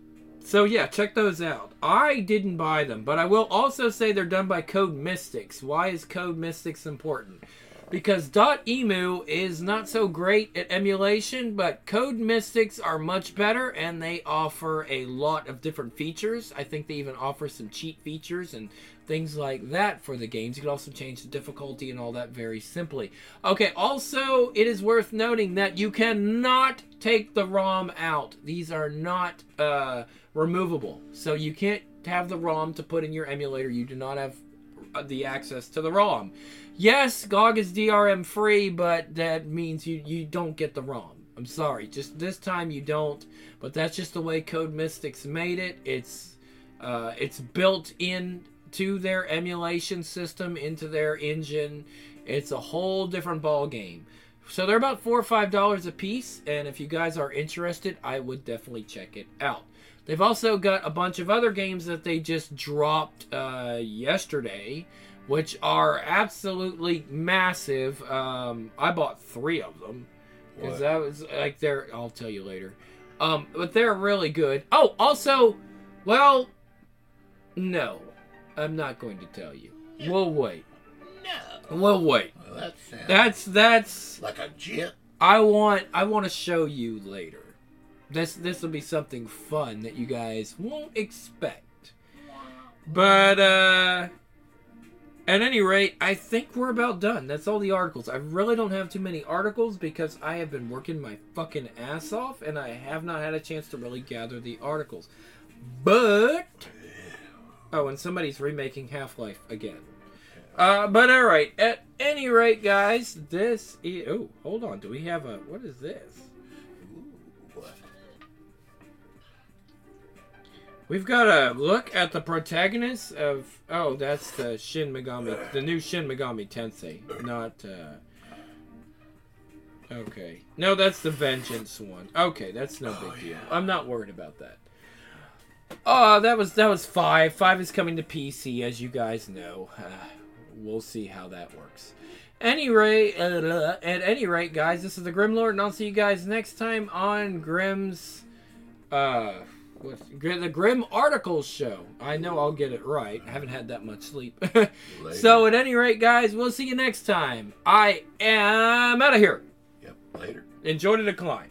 Speaker 1: So yeah, check those out. I didn't buy them, but I will also say they're done by Code Mystics. Why is Code Mystics important? Because .emu is not so great at emulation, but Code Mystics are much better, and they offer a lot of different features. I think they even offer some cheat features and things like that for the games. You can also change the difficulty and all that very simply. Okay, also, it is worth noting that you cannot take the ROM out. These are not uh, removable. So you can't have the ROM to put in your emulator. You do not have the access to the ROM. Yes, G O G is D R M free, but that means you, you don't get the ROM. I'm sorry, just this time you don't, but that's just the way Code Mystics made it. It's uh, it's built in to their emulation system, into their engine. It's a whole different ball game. So they're about four or five dollars a piece, and if you guys are interested, I would definitely check it out. They've also got a bunch of other games that they just dropped uh, yesterday, which are absolutely massive. Um, I bought three of them because that was like they're. I'll tell you later. Um, but they're really good. Oh, also, well, no, I'm not going to tell you. We'll wait.
Speaker 3: No.
Speaker 1: We'll wait.
Speaker 3: Well, that sounds
Speaker 1: That's that's.
Speaker 3: like a jet.
Speaker 1: I want. I want to show you later. This this will be something fun that you guys won't expect. But uh. At any rate, I think we're about done. That's all the articles. I really don't have too many articles because I have been working my fucking ass off and I have not had a chance to really gather the articles. But... Oh, and somebody's remaking Half-Life again. Uh, but alright, at any rate, guys, this is... Oh, hold on. Do we have a... What is this? We've got a look at the protagonists of... Oh, that's the Shin Megami... The new Shin Megami Tensei. Not, uh... Okay. No, that's the Vengeance one. Okay, that's no big deal. I'm not worried about that. Oh, that was that was five. Five is coming to P C, as you guys know. Uh, we'll see how that works. Any rate, uh, at any rate, guys, this is the Grimlord, and I'll see you guys next time on Grim's... Uh... The Grim Articles Show. I know I'll get it right. I haven't had that much sleep. So at any rate, guys, we'll see you next time. I am out of here.
Speaker 3: Yep, later.
Speaker 1: Enjoy the decline.